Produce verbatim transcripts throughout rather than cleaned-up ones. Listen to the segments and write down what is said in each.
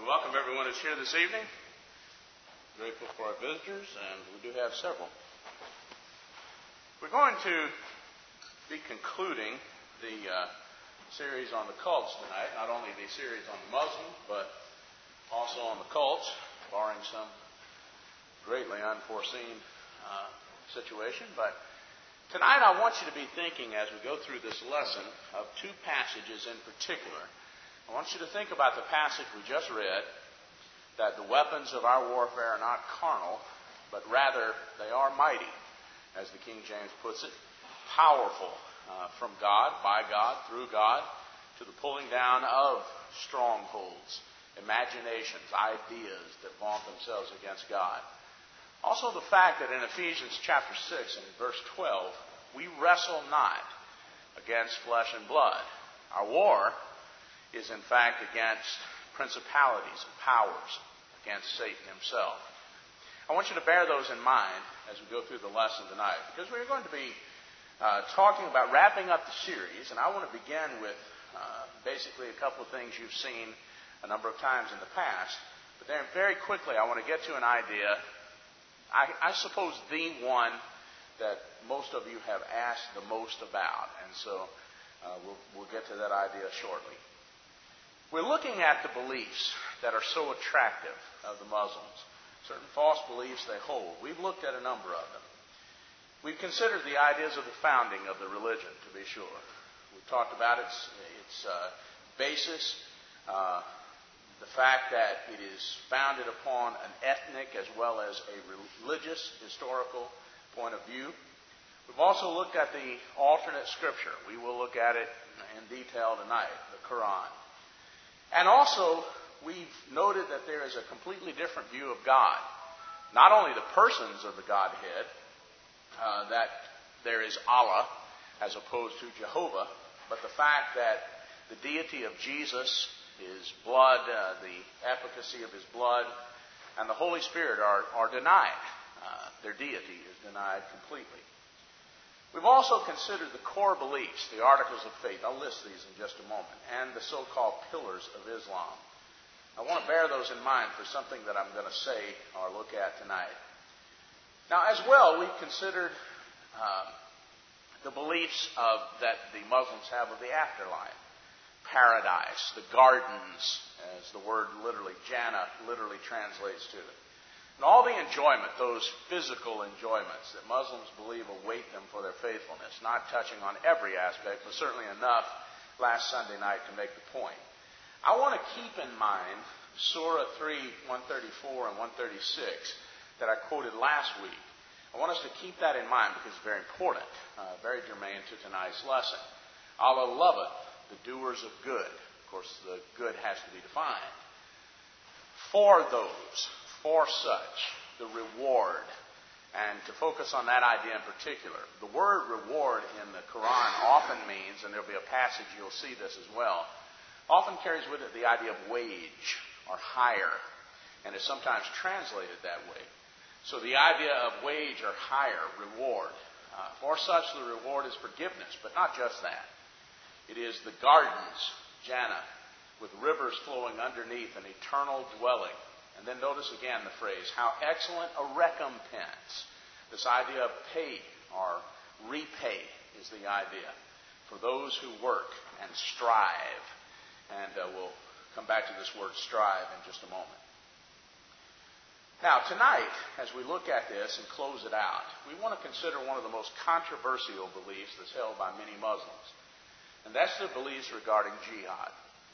welcome everyone who's here this evening. Grateful for our visitors, and we do have several. We're going to be concluding the uh, series on the cults tonight. Not only the series on the Muslim, but also on the cults, barring some greatly unforeseen uh, situation. But tonight I want you to be thinking, as we go through this lesson, of two passages in particular. I want you to think about the passage we just read, that the weapons of our warfare are not carnal, but rather they are mighty, as the King James puts it, powerful uh, from God, by God, through God, to the pulling down of strongholds, imaginations, ideas that vaunt themselves against God. Also the fact that in Ephesians chapter six and verse twelve, we wrestle not against flesh and blood. Our war is in fact against principalities and powers, against Satan himself. I want you to bear those in mind as we go through the lesson tonight, because we're going to be uh, talking about wrapping up the series, and I want to begin with uh, basically a couple of things you've seen a number of times in the past, but then very quickly I want to get to an idea, I, I suppose the one that most of you have asked the most about, and so uh, we'll, we'll get to that idea shortly. We're looking at the beliefs that are so attractive of the Muslims, certain false beliefs they hold. We've looked at a number of them. We've considered the ideas of the founding of the religion, to be sure. We've talked about its, its uh, basis, uh, the fact that it is founded upon an ethnic as well as a religious, historical point of view. We've also looked at the alternate scripture. We will look at it in detail tonight, the Quran. And also, we've noted that there is a completely different view of God. Not only the persons of the Godhead, uh, that there is Allah as opposed to Jehovah, but the fact that the deity of Jesus, His blood, uh, the efficacy of His blood, and the Holy Spirit are, are denied. Uh, their deity is denied completely. We've also considered the core beliefs, the articles of faith. I'll list these in just a moment, and the so-called pillars of Islam. I want to bear those in mind for something that I'm going to say or look at tonight. Now, as well, we've considered um, the beliefs of that the Muslims have of the afterlife, paradise, the gardens, as the word literally, Jannah, literally translates to it. And all the enjoyment, those physical enjoyments that Muslims believe await them for their faithfulness, not touching on every aspect, but certainly enough last Sunday night to make the point. I want to keep in mind Surah three, one thirty-four and one thirty-six that I quoted last week. I want us to keep that in mind because it's very important, uh, very germane to tonight's lesson. Allah loveth the doers of good. Of course, the good has to be defined. For those, for such, the reward. And to focus on that idea in particular, the word reward in the Quran often means, and there'll be a passage you'll see this as well, often carries with it the idea of wage or hire, and is sometimes translated that way. So the idea of wage or hire, reward. Uh, for such, the reward is forgiveness, but not just that. It is the gardens, Jannah, with rivers flowing underneath an eternal dwelling. And then notice again the phrase, how excellent a recompense. This idea of pay or repay is the idea for those who work and strive. And uh, we'll come back to this word strive in just a moment. Now, tonight, as we look at this and close it out, we want to consider one of the most controversial beliefs that's held by many Muslims. And that's their beliefs regarding jihad.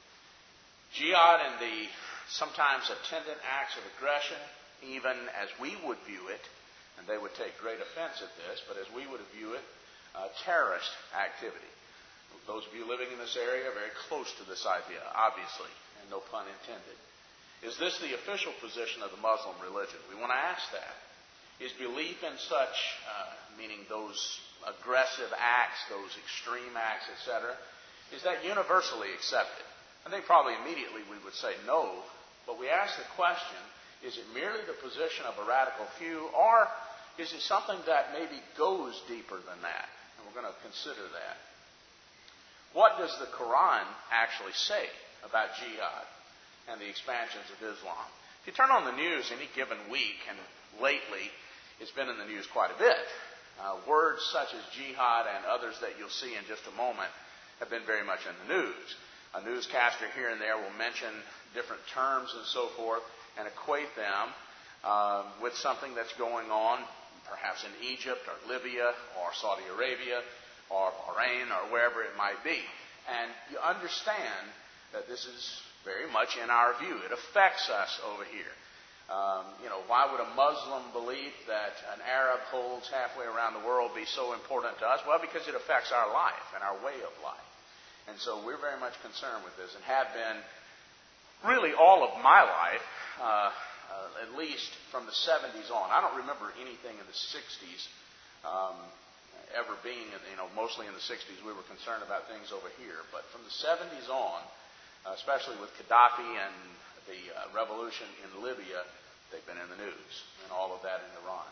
Jihad and the sometimes attendant acts of aggression, even as we would view it, and they would take great offense at this, but as we would view it, uh, terrorist activity. Those of you living in this area are very close to this idea, obviously, and no pun intended. Is this the official position of the Muslim religion? We want to ask that. Is belief in such, uh, meaning those aggressive acts, those extreme acts, et cetera, is that universally accepted? I think probably immediately we would say no, but we ask the question, is it merely the position of a radical few, or is it something that maybe goes deeper than that? And we're going to consider that. What does the Quran actually say about jihad? and the expansions of Islam. If you turn on the news any given week, and lately it's been in the news quite a bit, uh, words such as jihad and others that you'll see in just a moment have been very much in the news. A newscaster here and there will mention different terms and so forth and equate them uh, with something that's going on perhaps in Egypt or Libya or Saudi Arabia or Bahrain or wherever it might be. And you understand that this is very much in our view. It affects us over here. Um, you know, why would a Muslim belief that an Arab holds halfway around the world be so important to us? Well, because it affects our life and our way of life. And so we're very much concerned with this and have been really all of my life, uh, uh, at least from the seventies on. I don't remember anything in the sixties um, ever being, you know, mostly in the sixties we were concerned about things over here. But from the seventies on, uh, especially with Gaddafi and the uh, revolution in Libya, they've been in the news, and all of that in Iran.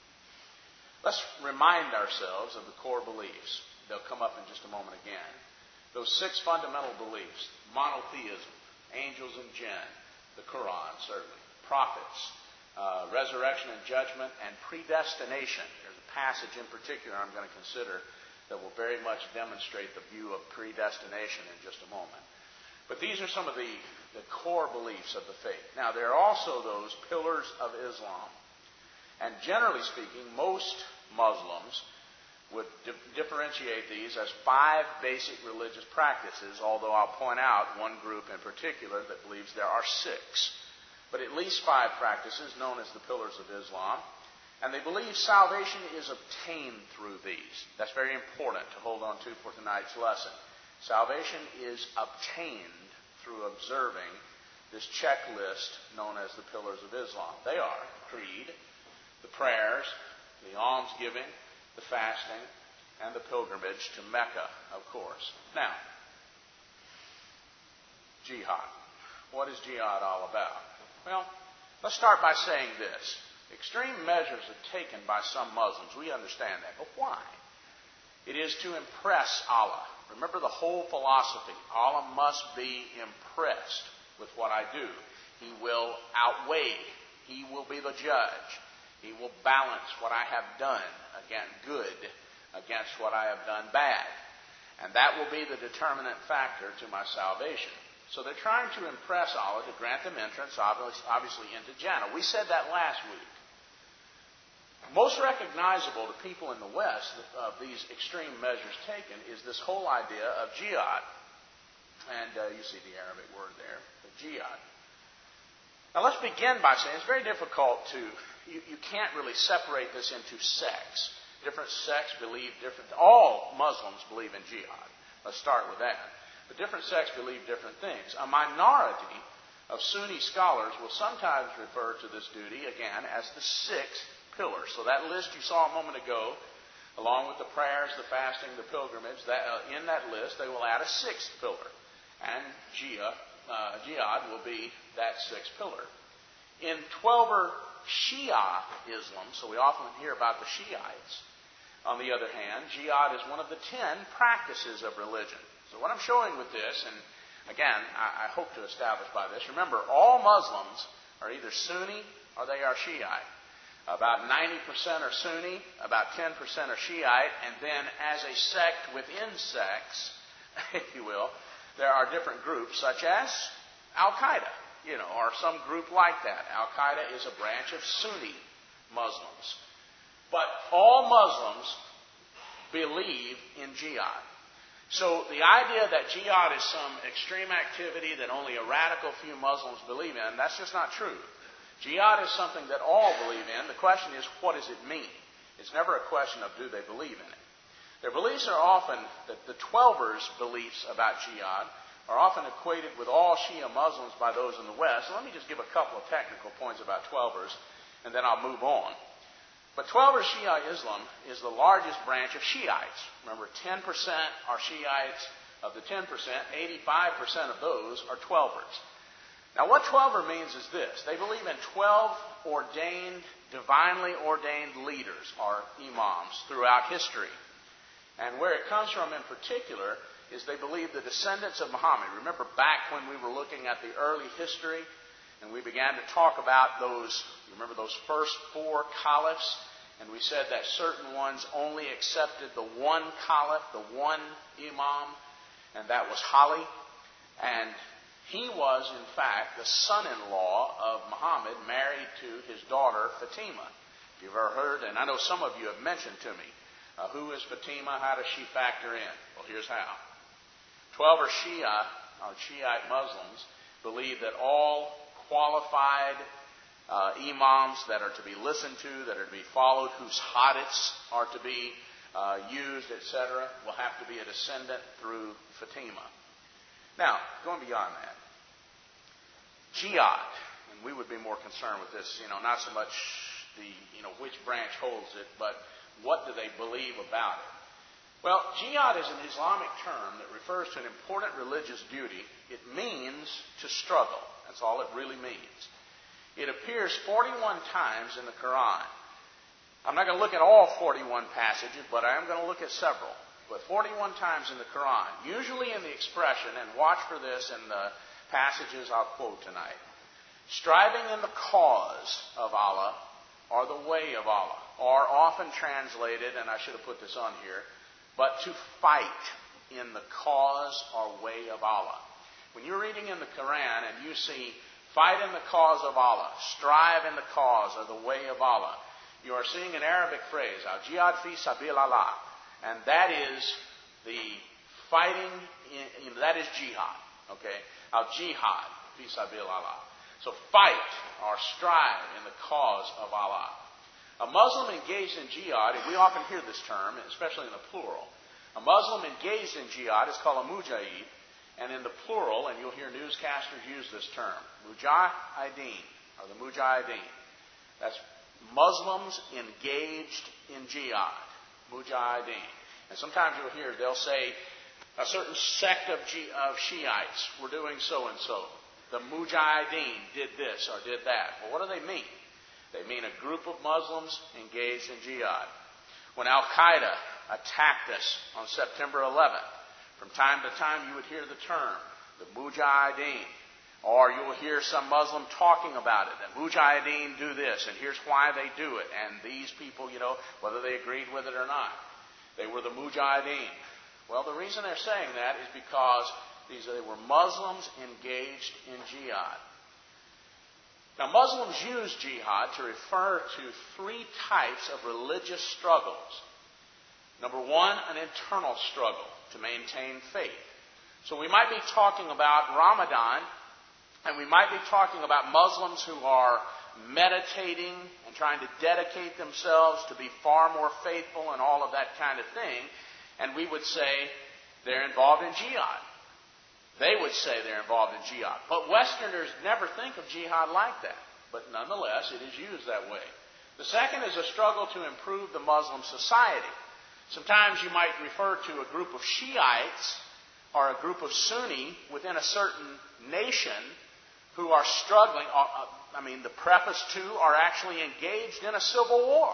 Let's remind ourselves of the core beliefs. They'll come up in just a moment again. Those six fundamental beliefs: monotheism, angels and jinn, the Quran, certainly, prophets, uh, resurrection and judgment, and predestination. There's a passage in particular I'm going to consider that will very much demonstrate the view of predestination in just a moment. But these are some of the, the core beliefs of the faith. Now, there are also those pillars of Islam. And generally speaking, most Muslims would di- differentiate these as five basic religious practices, although I'll point out one group in particular that believes there are six. But at least five practices known as the pillars of Islam. And they believe salvation is obtained through these. That's very important to hold on to for tonight's lesson. Salvation is obtained through observing this checklist known as the pillars of Islam. They are the creed, the prayers, the almsgiving, the fasting, and the pilgrimage to Mecca, of course. Now, jihad. What is jihad all about? Well, let's start by saying this. Extreme measures are taken by some Muslims. We understand that. But why? It is to impress Allah. Remember the whole philosophy. Allah must be impressed with what I do. He will outweigh. He will be the judge. He will balance what I have done, again, good, against what I have done bad. And that will be the determinant factor to my salvation. So they're trying to impress Allah to grant them entrance, obviously, into Jannah. We said that last week. Most recognizable to people in the West of these extreme measures taken is this whole idea of jihad. And uh, you see the Arabic word there, the jihad. Now let's begin by saying it's very difficult to, you, you can't really separate this into sects. Different sects believe different, all Muslims believe in jihad. Let's start with that. But different sects believe different things. A minority of Sunni scholars will sometimes refer to this duty, again, as the sixth pillar. So that list you saw a moment ago, along with the prayers, the fasting, the pilgrimage, that, uh, in that list they will add a sixth pillar. And jihad, uh, jihad will be that sixth pillar. In Twelver Shia Islam, so we often hear about the Shiites, on the other hand, jihad is one of the ten practices of religion. So what I'm showing with this, and again, I, I hope to establish by this, remember, all Muslims are either Sunni or they are Shiite. About ninety percent are Sunni, about ten percent are Shiite, and then as a sect within sects, if you will, there are different groups such as Al-Qaeda, you know, or some group like that. Al-Qaeda is a branch of Sunni Muslims. But all Muslims believe in jihad. So the idea that jihad is some extreme activity that only a radical few Muslims believe in, that's just not true. Jihad is something that all believe in. The question is, what does it mean? It's never a question of do they believe in it. Their beliefs are often, that the Twelvers' beliefs about jihad are often equated with all Shia Muslims by those in the West. So let me just give a couple of technical points about Twelvers, and then I'll move on. But Twelver Shia Islam is the largest branch of Shiites. Remember, ten percent are Shiites. Of the ten percent, eighty-five percent of those are Twelvers. Now, what Twelver means is this. They believe in twelve ordained, divinely ordained leaders, or imams, throughout history. And where it comes from in particular is they believe the descendants of Muhammad. Remember back when we were looking at the early history and we began to talk about those, remember those first four caliphs? And we said that certain ones only accepted the one caliph, the one imam, and that was Ali. And he was, in fact, the son-in-law of Muhammad, married to his daughter, Fatima. If you've ever heard, and I know some of you have mentioned to me, uh, who is Fatima? How does she factor in? Well, here's how. Twelve are Shia, or Shiite Muslims, believe that all qualified uh, imams that are to be listened to, that are to be followed, whose hadiths are to be uh, used, et cetera, will have to be a descendant through Fatima. Now, going beyond that, jihad, and we would be more concerned with this, you know, not so much the, you know, which branch holds it, but what do they believe about it? Well, jihad is an Islamic term that refers to an important religious duty. It means to struggle. That's all it really means. It appears forty-one times in the Quran. I'm not going to look at all forty-one passages, but I am going to look at several. But forty-one times in the Quran, usually in the expression, and watch for this in the passages I'll quote tonight, striving in the cause of Allah, or the way of Allah, or often translated, and I should have put this on here, but to fight in the cause or way of Allah. When you're reading in the Quran and you see fight in the cause of Allah, strive in the cause or the way of Allah, you are seeing an Arabic phrase, al-jihad fi sabil Allah, and that is the fighting, in, that is jihad, okay? Al-jihad fi sabil Allah. So fight or strive in the cause of Allah. A Muslim engaged in jihad, and we often hear this term, especially in the plural. A Muslim engaged in jihad is called a mujahid, and in the plural, and you'll hear newscasters use this term, mujahideen, or the mujahideen. That's Muslims engaged in jihad, mujahideen. And sometimes you'll hear, they'll say, a certain sect of, G- of Shiites were doing so-and-so. The mujahideen did this or did that. Well, what do they mean? They mean a group of Muslims engaged in jihad. When Al-Qaeda attacked us on September eleventh, from time to time you would hear the term, the Mujahideen. Or you will hear some Muslim talking about it. The Mujahideen do this, and here's why they do it. And these people, you know, whether they agreed with it or not, they were the Mujahideen. Well, the reason they're saying that is because these they were Muslims engaged in jihad. Now, Muslims use jihad to refer to three types of religious struggles. Number one, an internal struggle to maintain faith. So we might be talking about Ramadan, and we might be talking about Muslims who are meditating and trying to dedicate themselves to be far more faithful and all of that kind of thing. And we would say they're involved in jihad. They would say they're involved in jihad. But Westerners never think of jihad like that. But nonetheless, it is used that way. The second is a struggle to improve the Muslim society. Sometimes you might refer to a group of Shiites or a group of Sunni within a certain nation who are struggling. I mean, the preface to are actually engaged in a civil war.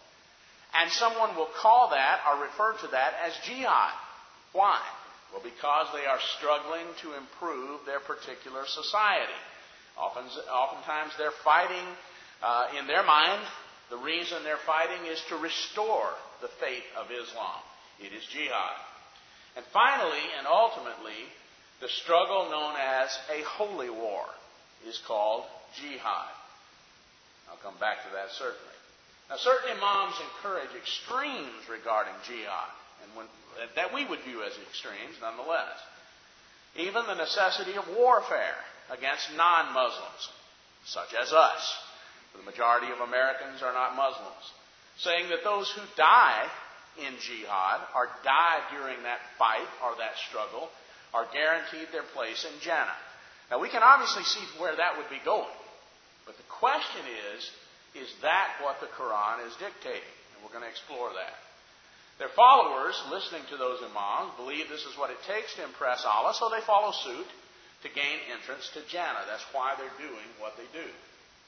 And someone will call that or refer to that as jihad. Why? Well, because they are struggling to improve their particular society. Often, oftentimes they're fighting, uh, in their mind, the reason they're fighting is to restore the faith of Islam. It is jihad. And finally, and ultimately, the struggle known as a holy war is called jihad. I'll come back to that certainly. Now, certain imams encourage extremes regarding jihad, and when, that we would view as extremes nonetheless. Even the necessity of warfare against non-Muslims, such as us. The majority of Americans are not Muslims. Saying that those who die in jihad or die during that fight or that struggle are guaranteed their place in Jannah. Now, we can obviously see where that would be going. But the question is, is that what the Quran is dictating? And we're going to explore that. Their followers, listening to those imams, believe this is what it takes to impress Allah, so they follow suit to gain entrance to Jannah. That's why they're doing what they do.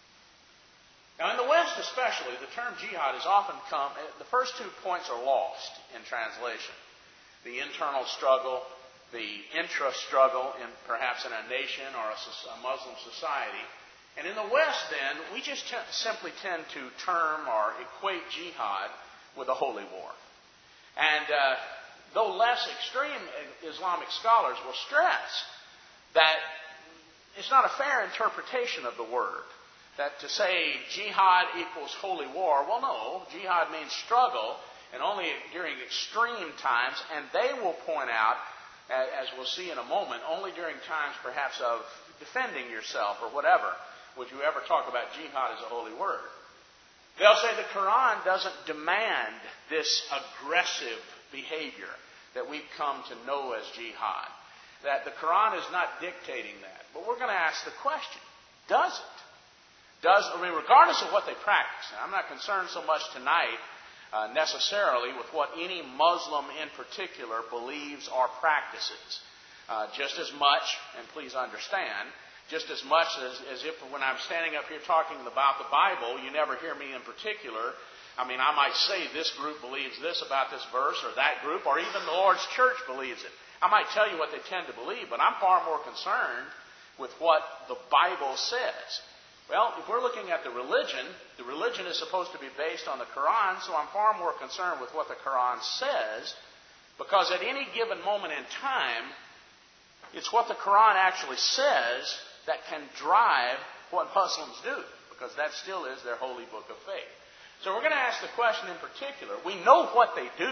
Now, in the West especially, the term jihad has often come, the first two points are lost in translation. The internal struggle the intra-struggle in perhaps in a nation or a, a Muslim society. And in the West, then, we just t- simply tend to term or equate jihad with a holy war. And uh, though less extreme Islamic scholars will stress that it's not a fair interpretation of the word, that to say jihad equals holy war, well, no, jihad means struggle, and only during extreme times, and they will point out, as we'll see in a moment, only during times perhaps of defending yourself or whatever, would you ever talk about jihad as a holy word. They'll say the Quran doesn't demand this aggressive behavior that we've come to know as jihad. That the Quran is not dictating that. But we're going to ask the question, does it? Does, I mean, regardless of what they practice. Now, I'm not concerned so much tonight uh, necessarily with what any Muslim in particular believes or practices. Uh, just as much, and please understand, just as much as, as if when I'm standing up here talking about the Bible, you never hear me in particular. I mean, I might say this group believes this about this verse or that group, or even the Lord's church believes it. I might tell you what they tend to believe, but I'm far more concerned with what the Bible says. Well, if we're looking at the religion, the religion is supposed to be based on the Quran, so I'm far more concerned with what the Quran says, because at any given moment in time, it's what the Quran actually says that can drive what Muslims do, because that still is their holy book of faith. So we're going to ask the question in particular. We know what they do.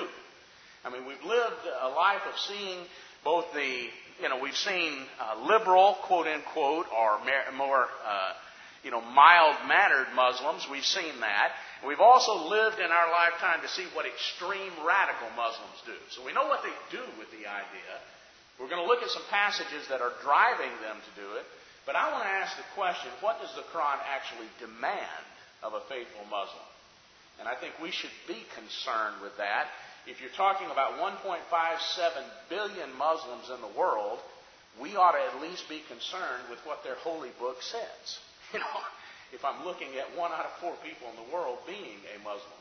I mean, we've lived a life of seeing both the, you know, we've seen uh, liberal, quote unquote, or more, uh, you know, mild-mannered Muslims. We've seen that. We've also lived in our lifetime to see what extreme radical Muslims do. So we know what they do with the idea. We're going to look at some passages that are driving them to do it. But I want to ask the question, what does the Quran actually demand of a faithful Muslim? And I think we should be concerned with that. If you're talking about one point five seven billion Muslims in the world, we ought to at least be concerned with what their holy book says. You know, if I'm looking at one out of four people in the world being a Muslim.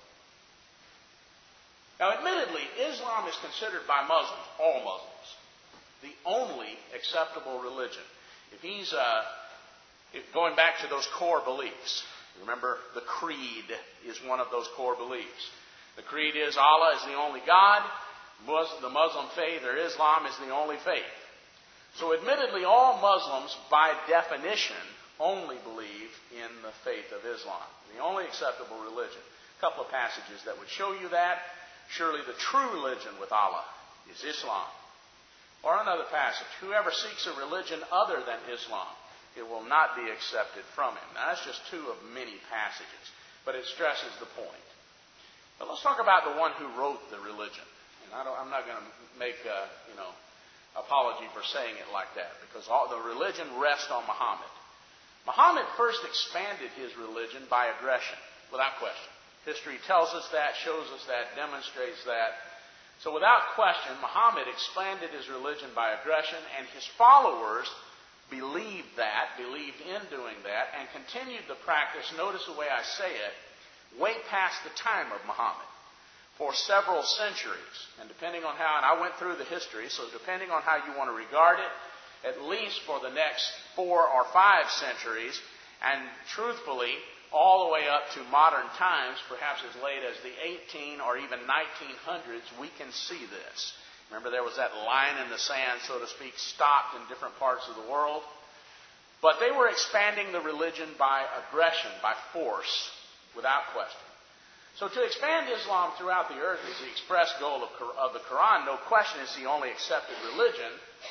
Now, admittedly, Islam is considered by Muslims, all Muslims, the only acceptable religion. If he's uh, if going back to those core beliefs, remember the creed is one of those core beliefs. The creed is Allah is the only God. The Muslim faith or Islam is the only faith. So admittedly, all Muslims by definition only believe in the faith of Islam, the only acceptable religion. A couple of passages that would show you that. Surely the true religion with Allah is Islam. Or another passage, whoever seeks a religion other than Islam, it will not be accepted from him. Now, that's just two of many passages, but it stresses the point. But let's talk about the one who wrote the religion. And I don't, I'm not going to make a, you know, apology for saying it like that, because all the religion rests on Muhammad. Muhammad first expanded his religion by aggression, without question. History tells us that, shows us that, demonstrates that. So without question, Muhammad expanded his religion by aggression, and his followers believed that, believed in doing that, and continued the practice, notice the way I say it, way past the time of Muhammad, for several centuries. And depending on how, and I went through the history, so depending on how you want to regard it, at least for the next four or five centuries, and truthfully, all the way up to modern times, perhaps as late as the eighteen or even nineteen hundreds, we can see this. Remember, there was that line in the sand, so to speak, stopped in different parts of the world. But they were expanding the religion by aggression, by force, without question. So to expand Islam throughout the earth is the express goal of, of the Quran. No question it's the only accepted religion.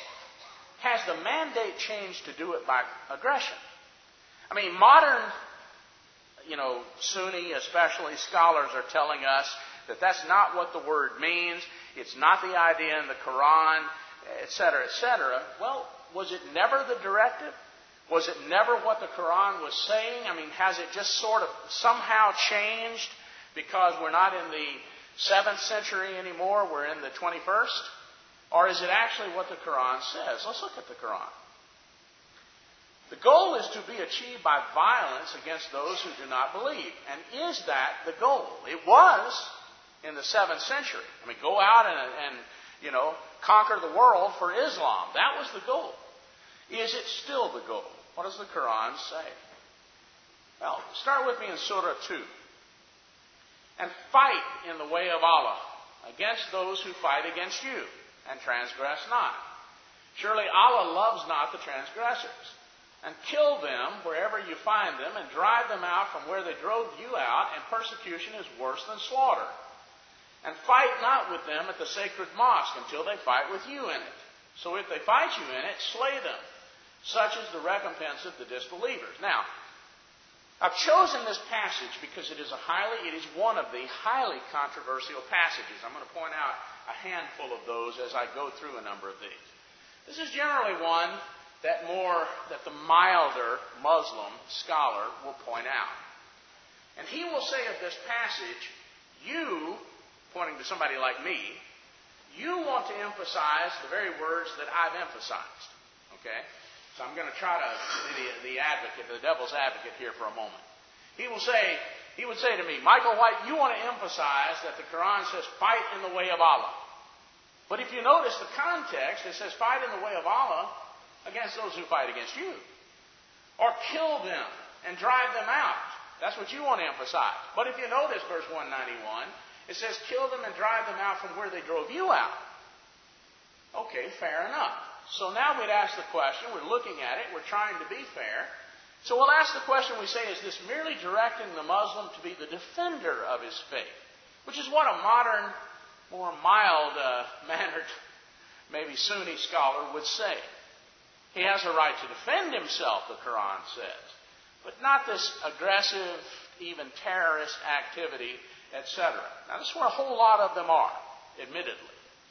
Has the mandate changed to do it by aggression? I mean, modern, you know, Sunni especially scholars are telling us that that's not what the word means. It's not the idea in the Quran, et cetera, et cetera. Well, was it never the directive? Was it never what the Quran was saying? I mean, has it just sort of somehow changed because we're not in the seventh century anymore, we're in the twenty-first? Or is it actually what the Quran says? Let's look at the Quran. The goal is to be achieved by violence against those who do not believe. And is that the goal? It was in the seventh century. I mean, go out and, and you know, conquer the world for Islam. That was the goal. Is it still the goal? What does the Quran say? Well, start with me in Surah two. And fight in the way of Allah against those who fight against you, and transgress not. Surely Allah loves not the transgressors. And kill them wherever you find them, and drive them out from where they drove you out, and persecution is worse than slaughter. And fight not with them at the sacred mosque until they fight with you in it. So if they fight you in it, slay them. Such is the recompense of the disbelievers. Now, I've chosen this passage because it is a highly, it is one of the highly controversial passages. I'm going to point out a handful of those as I go through a number of these. This is generally one that more, that the milder Muslim scholar will point out. And he will say of this passage, you, pointing to somebody like me, you want to emphasize the very words that I've emphasized. Okay? So I'm going to try to be the, the advocate, the devil's advocate here for a moment. He will say, he would say to me, Michael White, you want to emphasize that the Quran says fight in the way of Allah. But if you notice the context, it says fight in the way of Allah against those who fight against you. Or kill them and drive them out. That's what you want to emphasize. But if you notice verse one ninety-one, it says kill them and drive them out from where they drove you out. Okay, fair enough. So now we'd ask the question, we're looking at it, we're trying to be fair. So we'll ask the question, we say, is this merely directing the Muslim to be the defender of his faith? Which is what a modern, more mild-mannered, uh, maybe Sunni scholar would say. He has a right to defend himself, the Quran says. But not this aggressive, even terrorist activity, et cetera. Now, this is where a whole lot of them are, admittedly.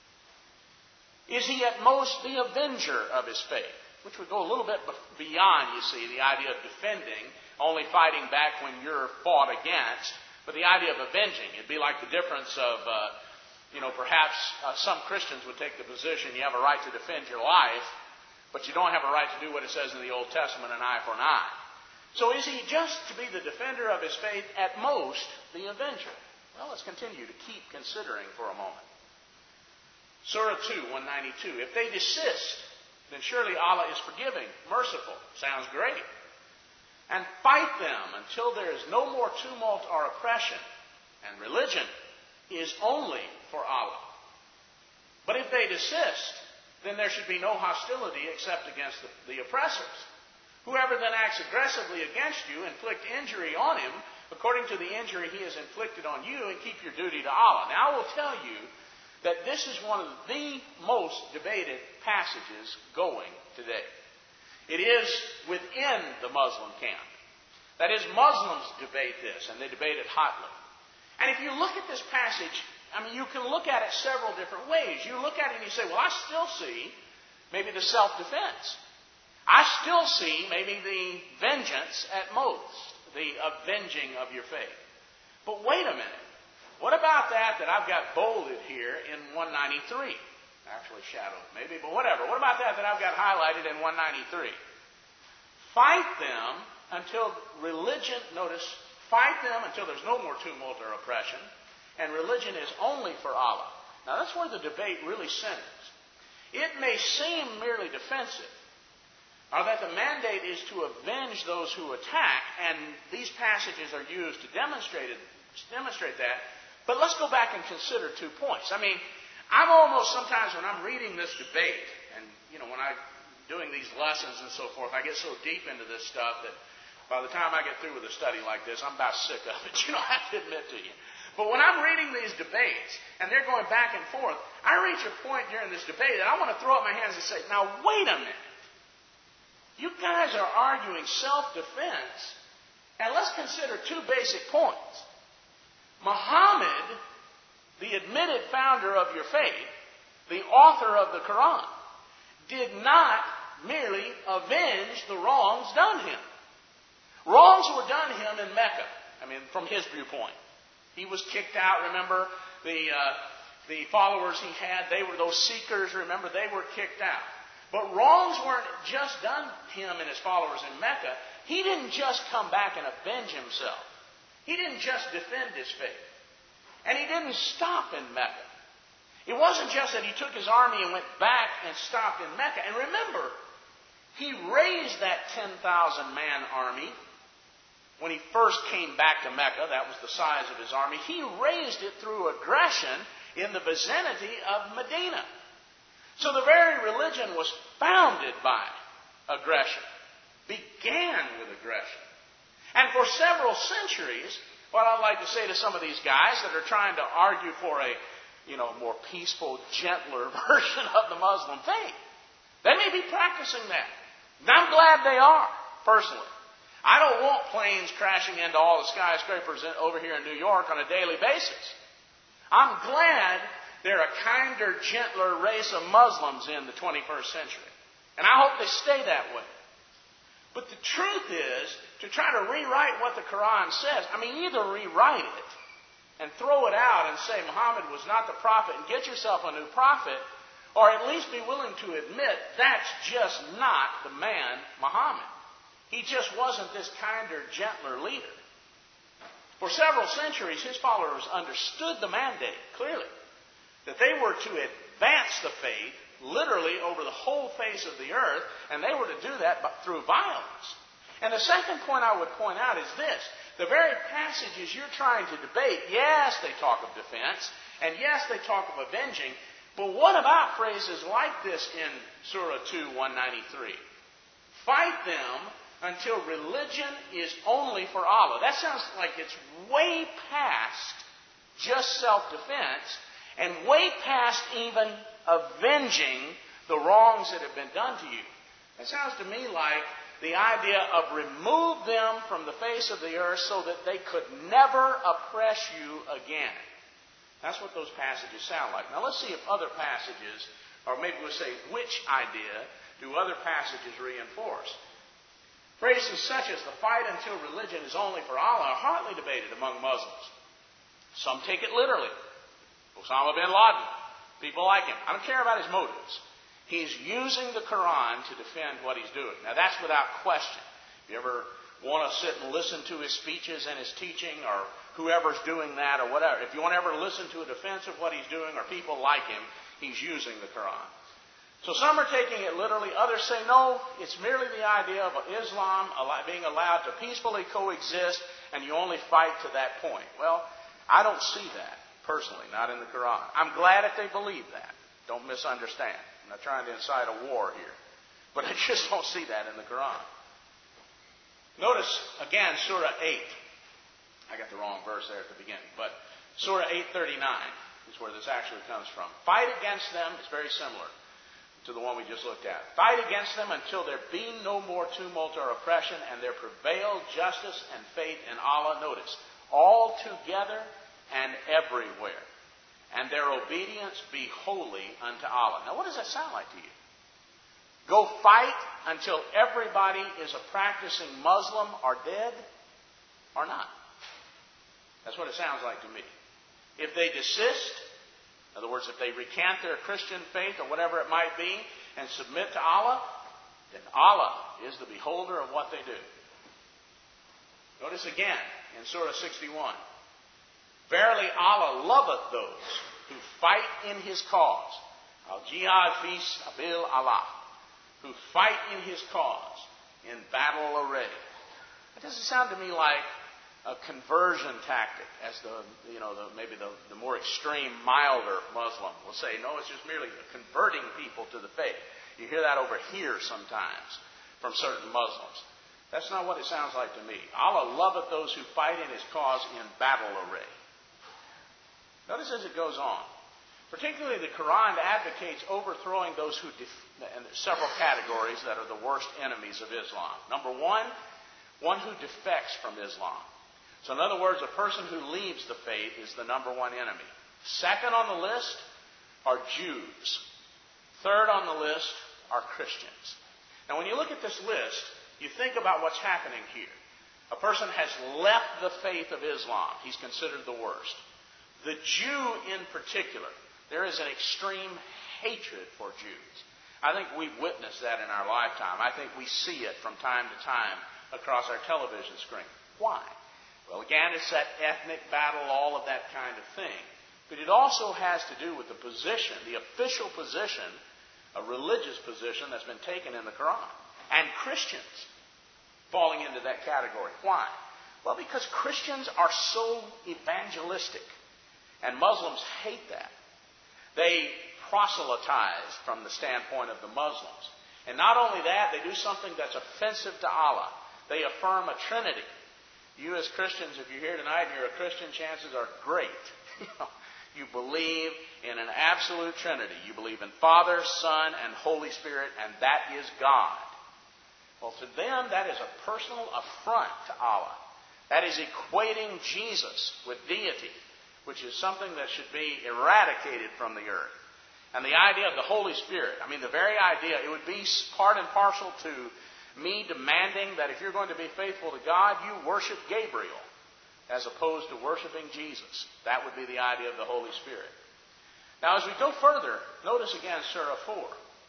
Is he at most the avenger of his faith? Which would go a little bit beyond, you see, the idea of defending, only fighting back when you're fought against, but the idea of avenging. It'd be like the difference of, uh, you know, perhaps uh, some Christians would take the position you have a right to defend your life, but you don't have a right to do what it says in the Old Testament, an eye for an eye. So is he just to be the defender of his faith, at most the avenger? Well, let's continue to keep considering for a moment. Surah two, one ninety-two. If they desist, then surely Allah is forgiving, merciful. Sounds great. And fight them until there is no more tumult or oppression, and religion is only for Allah. But if they desist, then there should be no hostility except against the, the oppressors. Whoever then acts aggressively against you, inflict injury on him according to the injury he has inflicted on you, and keep your duty to Allah. Now I will tell you that this is one of the most debated passages going today. It is within the Muslim camp. That is, Muslims debate this, and they debate it hotly. And if you look at this passage, I mean, you can look at it several different ways. You look at it and you say, well, I still see maybe the self-defense. I still see maybe the vengeance at most, the avenging of your faith. But wait a minute. What about that that I've got bolded here in one ninety-three? Actually shadowed maybe, but whatever. What about that that I've got highlighted in one ninety-three? Fight them until religion, notice, fight them until there's no more tumult or oppression, and religion is only for Allah. Now that's where the debate really centers. It may seem merely defensive, or that the mandate is to avenge those who attack, and these passages are used to demonstrate it, to demonstrate that. But let's go back and consider two points. I mean, I'm almost sometimes when I'm reading this debate, and you know, when I'm doing these lessons and so forth, I get so deep into this stuff that by the time I get through with a study like this, I'm about sick of it. You know, I have to admit to you. But when I'm reading these debates, and they're going back and forth, I reach a point during this debate that I want to throw up my hands and say, now wait a minute. You guys are arguing self-defense, and let's consider two basic points. Muhammad, the admitted founder of your faith, the author of the Quran, did not merely avenge the wrongs done him. Wrongs were done him in Mecca, I mean, from his viewpoint. He was kicked out, remember, the, uh, the followers he had, they were those seekers, remember, they were kicked out. But wrongs weren't just done him and his followers in Mecca. He didn't just come back and avenge himself. He didn't just defend his faith. And he didn't stop in Mecca. It wasn't just that he took his army and went back and stopped in Mecca. And remember, he raised that ten thousand man army when he first came back to Mecca. That was the size of his army. He raised it through aggression in the vicinity of Medina. So the very religion was founded by aggression, began with aggression. And for several centuries, what I'd like to say to some of these guys that are trying to argue for a, you know, more peaceful, gentler version of the Muslim faith, they may be practicing that. And I'm glad they are, personally. I don't want planes crashing into all the skyscrapers over here in New York on a daily basis. I'm glad they're a kinder, gentler race of Muslims in the twenty-first century. And I hope they stay that way. But the truth is, to try to rewrite what the Quran says, I mean, either rewrite it and throw it out and say Muhammad was not the prophet and get yourself a new prophet, or at least be willing to admit that's just not the man Muhammad. He just wasn't this kinder, gentler leader. For several centuries, his followers understood the mandate clearly, that they were to advance the faith literally over the whole face of the earth, and they were to do that through violence. And the second point I would point out is this. The very passages you're trying to debate, yes, they talk of defense, and yes, they talk of avenging, but what about phrases like this in Surah two, one ninety-three? Fight them until religion is only for Allah. That sounds like it's way past just self-defense and way past even avenging the wrongs that have been done to you. It sounds to me like the idea of remove them from the face of the earth so that they could never oppress you again. That's what those passages sound like. Now let's see if other passages, or maybe we'll say which idea do other passages reinforce. Phrases such as the fight until religion is only for Allah are hotly debated among Muslims. Some take it literally. Osama bin Laden, people like him. I don't care about his motives. He's using the Quran to defend what he's doing. Now that's without question. If you ever want to sit and listen to his speeches and his teaching, or whoever's doing that or whatever, if you want to ever listen to a defense of what he's doing or people like him, he's using the Quran. So some are taking it literally. Others say, no, it's merely the idea of Islam being allowed to peacefully coexist, and you only fight to that point. Well, I don't see that, personally, not in the Quran. I'm glad if they believe that. Don't misunderstand. I'm not trying to incite a war here. But I just don't see that in the Quran. Notice, again, Surah eight. I got the wrong verse there at the beginning. But Surah eight thirty-nine is where this actually comes from. Fight against them is very similar to the one we just looked at. Fight against them until there be no more tumult or oppression, and there prevail justice and faith in Allah. Notice, all together and everywhere. And their obedience be holy unto Allah. Now, what does that sound like to you? Go fight until everybody is a practicing Muslim or dead or not. That's what it sounds like to me. If they desist, in other words, if they recant their Christian faith or whatever it might be and submit to Allah, then Allah is the beholder of what they do. Notice again in Surah sixty-one. Verily Allah loveth those who fight in His cause. Al-jihad fi sabil Allah. Who fight in His cause in battle array. It doesn't sound to me like a conversion tactic, as the, you know, the, maybe the, the more extreme, milder Muslim will say. No, it's just merely converting people to the faith. You hear that over here sometimes from certain Muslims. That's not what it sounds like to me. Allah loveth those who fight in His cause in battle array. Notice as it goes on. Particularly the Quran advocates overthrowing those who, def- and several categories that are the worst enemies of Islam. Number one, one who defects from Islam. So in other words, a person who leaves the faith is the number one enemy. Second on the list are Jews. Third on the list are Christians. Now when you look at this list, you think about what's happening here. A person has left the faith of Islam. He's considered the worst. The Jew in particular, there is an extreme hatred for Jews. I think we've witnessed that in our lifetime. I think we see it from time to time across our television screen. Why? Well, again, it's that ethnic battle, all of that kind of thing. But it also has to do with the position, the official position, a religious position that's been taken in the Quran. And Christians falling into that category. Why? Well, because Christians are so evangelistic. And Muslims hate that. They proselytize from the standpoint of the Muslims. And not only that, they do something that's offensive to Allah. They affirm a Trinity. You as Christians, if you're here tonight and you're a Christian, chances are great. You believe in an absolute Trinity. You believe in Father, Son, and Holy Spirit, and that is God. Well, to them, that is a personal affront to Allah. That is equating Jesus with deity, which is something that should be eradicated from the earth. And the idea of the Holy Spirit, I mean, the very idea, it would be part and parcel to me demanding that if you're going to be faithful to God, you worship Gabriel as opposed to worshiping Jesus. That would be the idea of the Holy Spirit. Now, as we go further, notice again Surah four.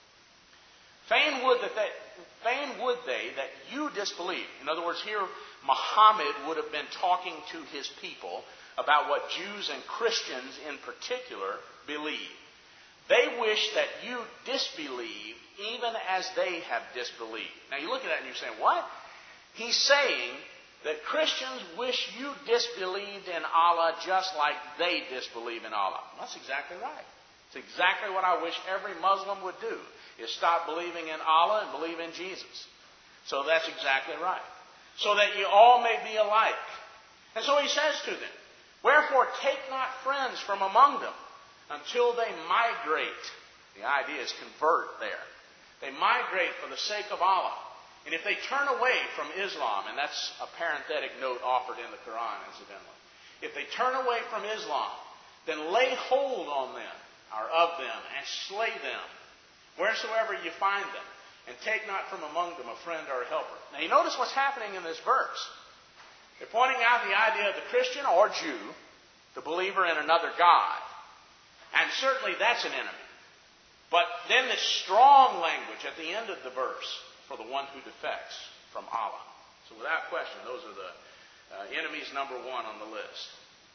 Fain would, that they, fain would they that you disbelieve. In other words, here Muhammad would have been talking to his people about what Jews and Christians in particular believe. They wish that you disbelieve even as they have disbelieved. Now you look at that and you're saying, what? He's saying that Christians wish you disbelieved in Allah just like they disbelieve in Allah. That's exactly right. It's exactly what I wish every Muslim would do, is stop believing in Allah and believe in Jesus. So that's exactly right. So that you all may be alike. And so he says to them, wherefore take not friends from among them until they migrate. The idea is convert there. They migrate for the sake of Allah. And if they turn away from Islam, and that's a parenthetic note offered in the Quran, incidentally. If they turn away from Islam, then lay hold on them, or of them, and slay them, wheresoever you find them, and take not from among them a friend or a helper. Now you notice what's happening in this verse. They're pointing out the idea of the Christian or Jew, the believer in another God. And certainly that's an enemy. But then this strong language at the end of the verse for the one who defects from Allah. So without question, those are the uh, enemies number one on the list.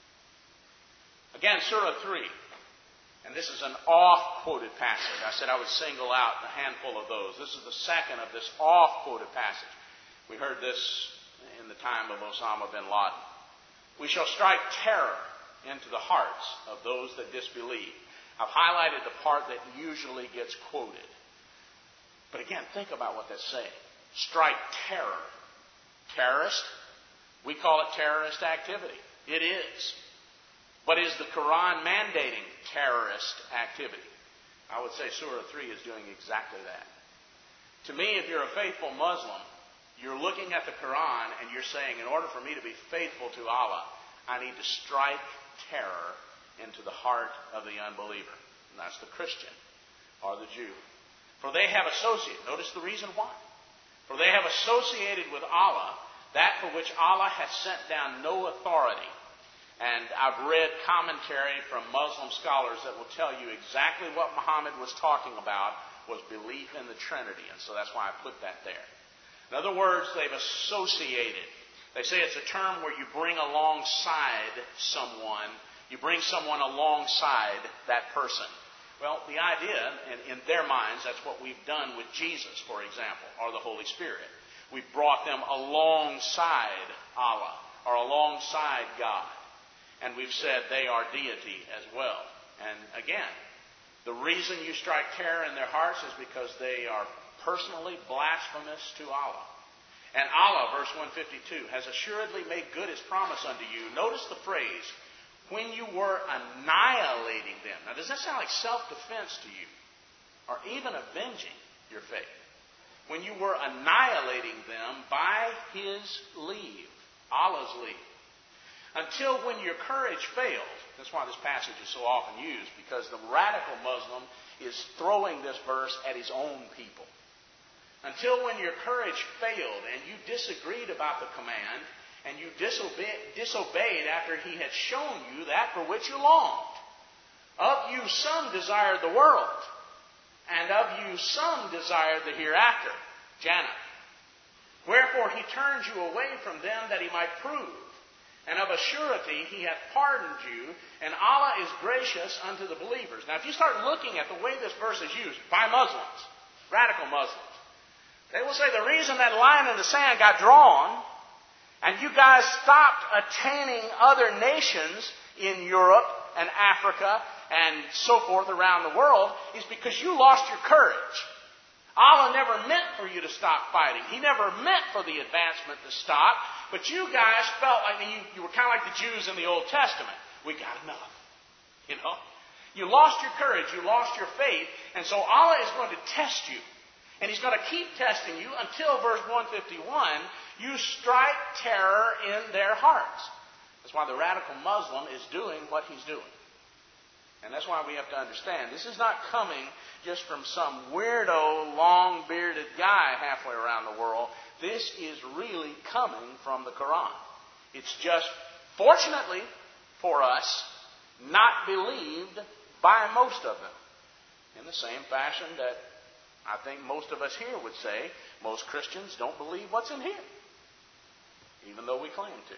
Again, Surah three. And this is an oft-quoted passage. I said I would single out a handful of those. This is the second of this oft-quoted passage. We heard this in the time of Osama bin Laden. We shall strike terror into the hearts of those that disbelieve. I've highlighted the part that usually gets quoted. But again, think about what that's saying. Strike terror. Terrorist? We call it terrorist activity. It is. But is the Quran mandating terrorist activity? I would say Surah three is doing exactly that. To me, if you're a faithful Muslim, you're looking at the Quran and you're saying, in order for me to be faithful to Allah, I need to strike terror into the heart of the unbeliever. And that's the Christian or the Jew. For they have associated, notice the reason why. For they have associated with Allah that for which Allah has sent down no authority. And I've read commentary from Muslim scholars that will tell you exactly what Muhammad was talking about was belief in the Trinity. And so that's why I put that there. In other words, they've associated. They say it's a term where you bring alongside someone, you bring someone alongside that person. Well, the idea, in, in their minds, that's what we've done with Jesus, for example, or the Holy Spirit. We've brought them alongside Allah, or alongside God. And we've said they are deity as well. And again, the reason you strike terror in their hearts is because they are personally blasphemous to Allah. And Allah, verse one fifty-two, has assuredly made good His promise unto you. Notice the phrase, when you were annihilating them. Now, does that sound like self-defense to you? Or even avenging your faith? When you were annihilating them by His leave, Allah's leave. Until when your courage failed. That's why this passage is so often used, because the radical Muslim is throwing this verse at his own people. Until when your courage failed and you disagreed about the command and you disobeyed, disobeyed after He had shown you that for which you longed. Of you some desired the world, and of you some desired the hereafter, Jannah. Wherefore He turned you away from them that He might prove, and of a surety he hath pardoned you, and Allah is gracious unto the believers. Now, if you start looking at the way this verse is used by Muslims, radical Muslims, they will say the reason that line in the sand got drawn and you guys stopped attaining other nations in Europe and Africa and so forth around the world is because you lost your courage. Allah never meant for you to stop fighting. He never meant for the advancement to stop. But you guys felt like you, you were kind of like the Jews in the Old Testament. We got enough. You know? You lost your courage. You lost your faith. And so Allah is going to test you. And He's going to keep testing you until verse one fifty-one, you strike terror in their hearts. That's why the radical Muslim is doing what he's doing. And that's why we have to understand, this is not coming just from some weirdo, long-bearded guy halfway around the world. This is really coming from the Quran. It's just, fortunately for us, not believed by most of them. In the same fashion that I think most of us here would say, most Christians don't believe what's in here, even though we claim to.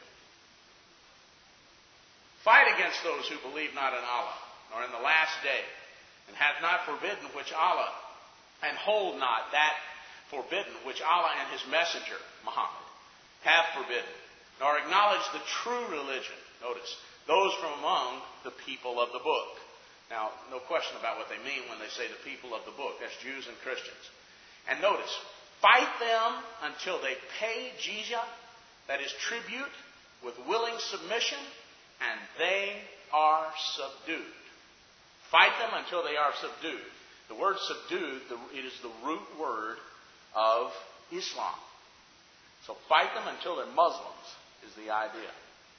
Fight against those who believe not in Allah, nor in the last day, and hath not forbidden which Allah, and hold not that forbidden which Allah and His messenger, Muhammad, have forbidden, nor acknowledge the true religion. Notice, those from among the people of the book. Now, no question about what they mean when they say the people of the book. That's Jews and Christians. And notice, fight them until they pay jizya, that is tribute, with willing submission, and they are subdued. Fight them until they are subdued. The word subdued, it is the root word of Islam. So fight them until they're Muslims, is the idea.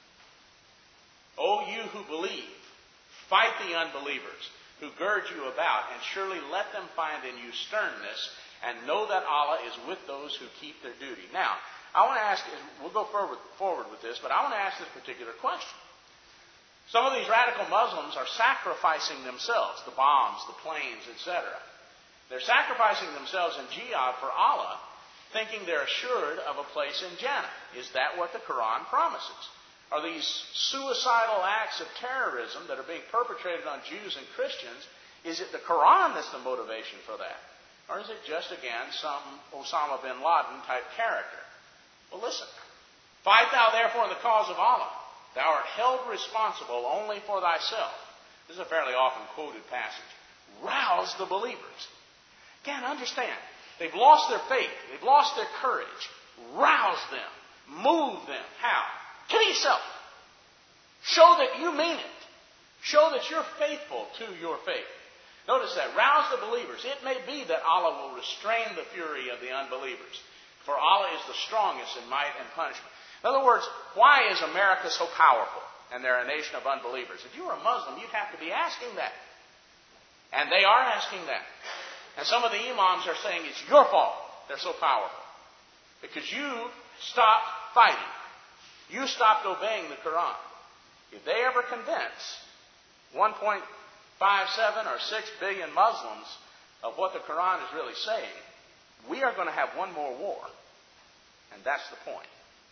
O you who believe, fight the unbelievers who gird you about, and surely let them find in you sternness, and know that Allah is with those who keep their duty. Now, I want to ask, we'll go forward, forward with this, but I want to ask this particular question. Some of these radical Muslims are sacrificing themselves, the bombs, the planes, et cetera. They're sacrificing themselves in jihad for Allah, thinking they're assured of a place in Jannah. Is that what the Quran promises? Are these suicidal acts of terrorism that are being perpetrated on Jews and Christians, is it the Quran that's the motivation for that? Or is it just, again, some Osama bin Laden type character? Well, listen. Fight thou therefore in the cause of Allah. Thou art held responsible only for thyself. This is a fairly often quoted passage. Rouse the believers. Again, understand. They've lost their faith. They've lost their courage. Rouse them. Move them. How? Kill yourself. Show that you mean it. Show that you're faithful to your faith. Notice that. Rouse the believers. It may be that Allah will restrain the fury of the unbelievers. For Allah is the strongest in might and punishment. In other words, why is America so powerful and they're a nation of unbelievers? If you were a Muslim, you'd have to be asking that. And they are asking that. And some of the imams are saying it's your fault they're so powerful. Because you stopped fighting. You stopped obeying the Quran. If they ever convince one point five seven or six billion Muslims of what the Quran is really saying, we are going to have one more war. And that's the point.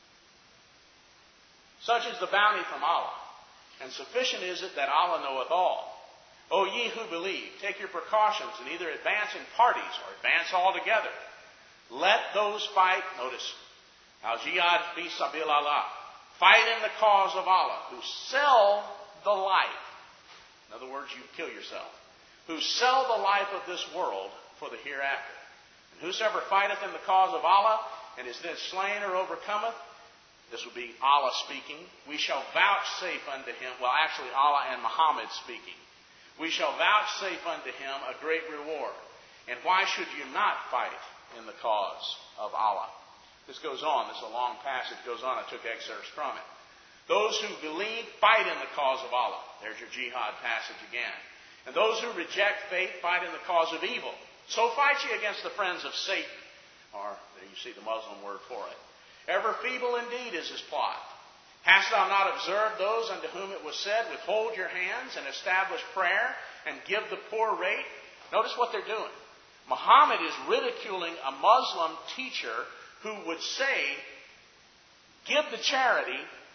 Such is the bounty from Allah, and sufficient is it that Allah knoweth all. O ye who believe, take your precautions and either advance in parties or advance altogether. Let those fight, notice, al-jihad fi sabil Allah, fight in the cause of Allah, who sell the life. In other words, you kill yourself. Who sell the life of this world for the hereafter. And whosoever fighteth in the cause of Allah, and is then slain or overcometh, this would be Allah speaking. We shall vouchsafe unto him, well actually Allah and Muhammad speaking. We shall vouchsafe unto him a great reward. And why should you not fight in the cause of Allah? This goes on. This is a long passage. It goes on. I took excerpts from it. Those who believe fight in the cause of Allah. There's your jihad passage again. And those who reject faith fight in the cause of evil. So fight ye against the friends of Satan. Or there you see the Muslim word for it. Ever feeble indeed is his plot. Hast thou not observed those unto whom it was said, withhold your hands and establish prayer and give the poor rate? Notice what they're doing. Muhammad is ridiculing a Muslim teacher who would say, give the charity,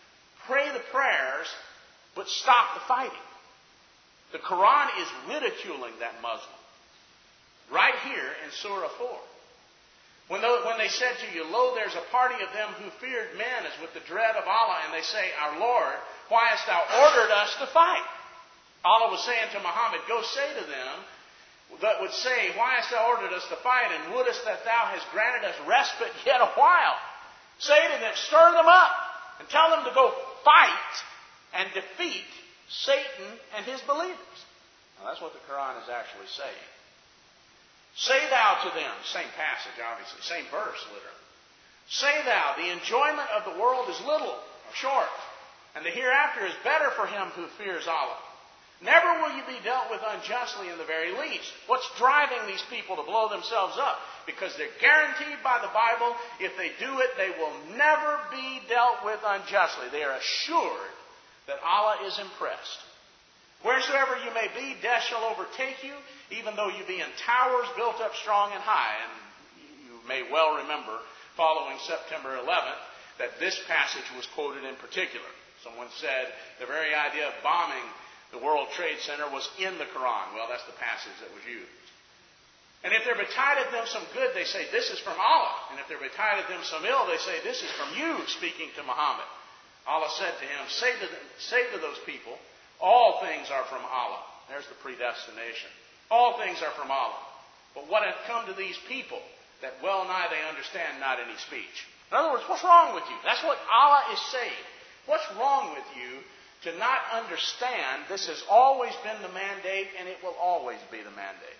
pray the prayers, but stop the fighting. The Quran is ridiculing that Muslim. Right here in Surah four. When, the, when they said to you, lo, there's a party of them who feared men as with the dread of Allah, and they say, our Lord, why hast thou ordered us to fight? Allah was saying to Muhammad, go say to them, that would say, why hast thou ordered us to fight, and wouldest that thou hast granted us respite yet a while? Say to them, stir them up, and tell them to go fight and defeat Satan and his believers. Now, that's what the Quran is actually saying. Say thou to them, same passage obviously, same verse literally. Say thou, the enjoyment of the world is little or short, and the hereafter is better for him who fears Allah. Never will you be dealt with unjustly in the very least. What's driving these people to blow themselves up? Because they're guaranteed by the Bible, if they do it, they will never be dealt with unjustly. They are assured that Allah is impressed. Wheresoever you may be, death shall overtake you, even though you be in towers built up strong and high. And you may well remember, following September eleventh, that this passage was quoted in particular. Someone said the very idea of bombing the World Trade Center was in the Quran. Well, that's the passage that was used. And if there betideth them some good, they say, this is from Allah. And if there betideth them some ill, they say, this is from you, speaking to Muhammad. Allah said to him, say to, them, say to those people, all things are from Allah. There's the predestination. All things are from Allah. But what hath come to these people, that well nigh they understand not any speech? In other words, what's wrong with you? That's what Allah is saying. What's wrong with you to not understand this has always been the mandate, and it will always be the mandate?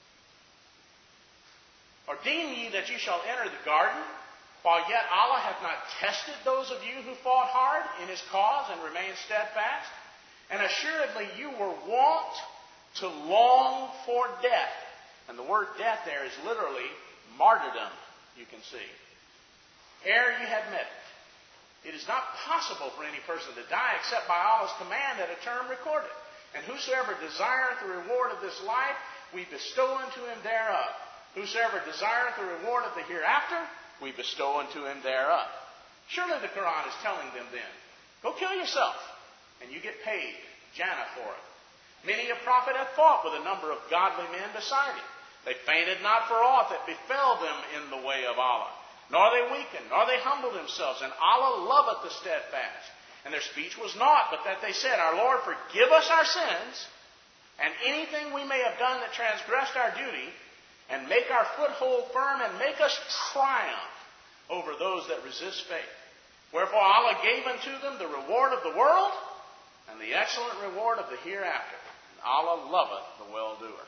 Or deem ye that ye shall enter the garden, while yet Allah hath not tested those of you who fought hard in His cause and remained steadfast? And assuredly you were wont to long for death. And the word death there is literally martyrdom, you can see. Ere ye had met it. It is not possible for any person to die except by Allah's command at a term recorded. And whosoever desireth the reward of this life, we bestow unto him thereof. Whosoever desireth the reward of the hereafter, we bestow unto him thereof. Surely the Quran is telling them then, go kill yourself, and you get paid, Jannah, for it. Many a prophet hath fought with a number of godly men beside him. They fainted not for aught that befell them in the way of Allah. Nor they weakened, nor they humbled themselves, and Allah loveth the steadfast. And their speech was naught, but that they said, our Lord, forgive us our sins, and anything we may have done that transgressed our duty, and make our foothold firm, and make us triumph over those that resist faith. Wherefore Allah gave unto them the reward of the world, and the excellent reward of the hereafter. And Allah loveth the well-doer.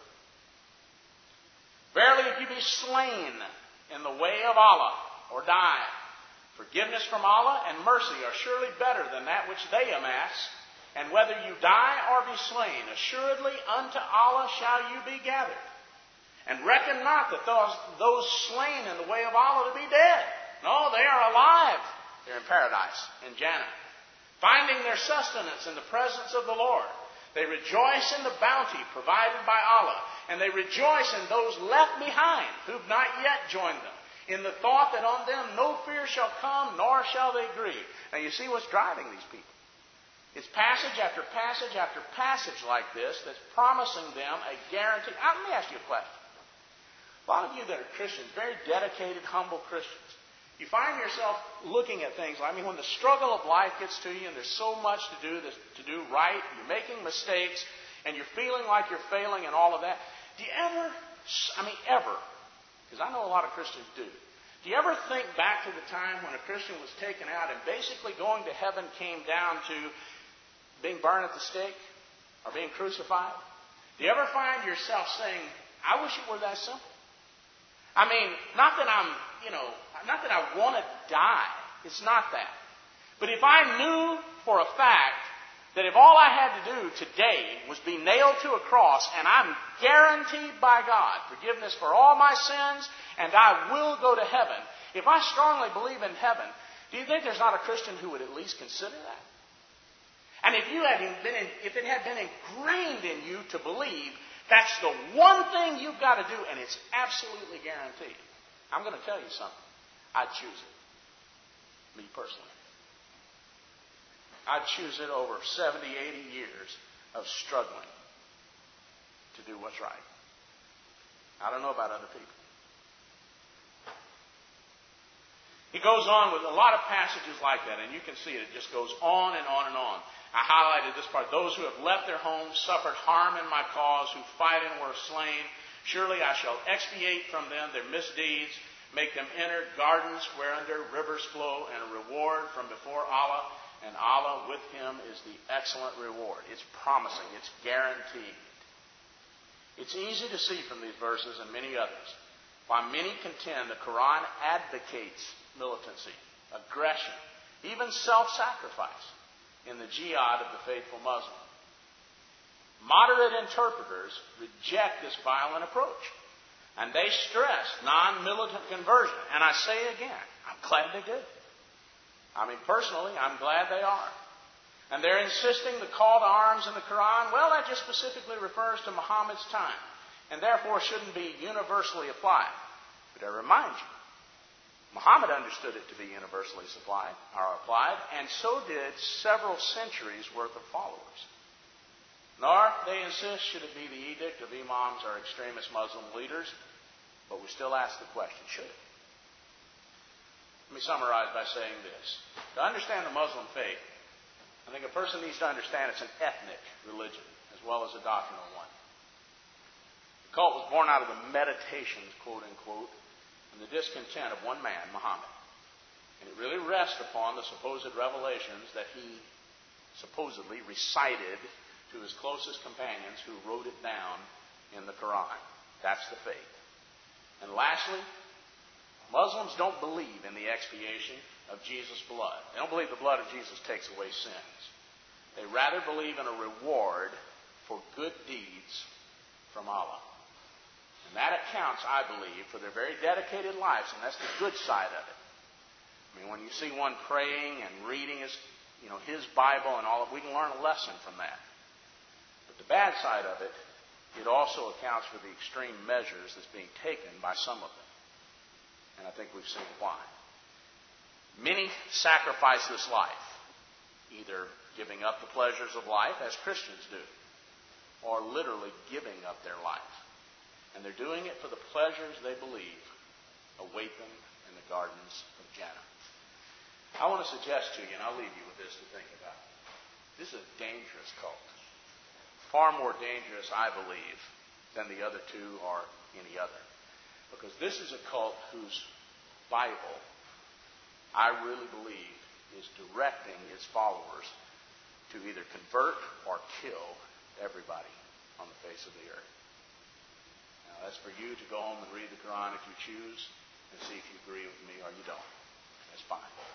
Verily, if you be slain in the way of Allah, or die, forgiveness from Allah and mercy are surely better than that which they amass. And whether you die or be slain, assuredly unto Allah shall you be gathered. And reckon not that those, those slain in the way of Allah to be dead. No, they are alive. They're in paradise, in Jannah, finding their sustenance in the presence of the Lord. They rejoice in the bounty provided by Allah, and they rejoice in those left behind who've not yet joined them, in the thought that on them no fear shall come, nor shall they grieve. Now you see what's driving these people. It's passage after passage after passage like this that's promising them a guarantee. Now, let me ask you a question. A lot of you that are Christians, very dedicated, humble Christians, you find yourself looking at things like, I mean, when the struggle of life gets to you and there's so much to do to do right, you're making mistakes, and you're feeling like you're failing and all of that. Do you ever, I mean, ever, because I know a lot of Christians do, do you ever think back to the time when a Christian was taken out and basically going to heaven came down to being burned at the stake or being crucified? Do you ever find yourself saying, I wish it were that simple? I mean, not that I'm, you know, not that I want to die. It's not that. But if I knew for a fact that if all I had to do today was be nailed to a cross and I'm guaranteed by God forgiveness for all my sins and I will go to heaven, if I strongly believe in heaven, do you think there's not a Christian who would at least consider that? And if you had been, in, if it had been ingrained in you to believe that's the one thing you've got to do, and it's absolutely guaranteed, I'm going to tell you something. I'd choose it. Me personally. I'd choose it over seventy, eighty years of struggling to do what's right. I don't know about other people. He goes on with a lot of passages like that, and you can see it. It just goes on and on and on. I highlighted this part. Those who have left their homes, suffered harm in my cause, who fight and were slain, surely I shall expiate from them their misdeeds, make them enter gardens whereunder rivers flow, and a reward from before Allah. And Allah with him is the excellent reward. It's promising. It's guaranteed. It's easy to see from these verses and many others why many contend the Quran advocates militancy, aggression, even self-sacrifice in the jihad of the faithful Muslim. Moderate interpreters reject this violent approach, and they stress non-militant conversion. And I say again, I'm glad they do. I mean, personally, I'm glad they are. And they're insisting the call to arms in the Quran, well, that just specifically refers to Muhammad's time, and therefore shouldn't be universally applied. But I remind you, Muhammad understood it to be universally supplied, or applied, and so did several centuries worth of followers. Nor, they insist, should it be the edict of imams or extremist Muslim leaders, but we still ask the question, should it? Let me summarize by saying this. To understand the Muslim faith, I think a person needs to understand it's an ethnic religion as well as a doctrinal one. The cult was born out of the meditations, quote unquote, and the discontent of one man, Muhammad. And it really rests upon the supposed revelations that he supposedly recited to his closest companions who wrote it down in the Quran. That's the faith. And lastly, Muslims don't believe in the expiation of Jesus' blood. They don't believe the blood of Jesus takes away sins. They rather believe in a reward for good deeds from Allah. And that accounts, I believe, for their very dedicated lives, and that's the good side of it. I mean, when you see one praying and reading his, you know, his Bible and all, we can learn a lesson from that. But the bad side of it, it also accounts for the extreme measures that's being taken by some of them. And I think we've seen why. Many sacrifice this life, either giving up the pleasures of life, as Christians do, or literally giving up their life. And they're doing it for the pleasures they believe await them in the gardens of Jannah. I want to suggest to you, and I'll leave you with this to think about. This is a dangerous cult. Far more dangerous, I believe, than the other two or any other. Because this is a cult whose Bible, I really believe, is directing its followers to either convert or kill everybody on the face of the earth. Now, that's for you to go home and read the Quran if you choose and see if you agree with me or you don't. That's fine.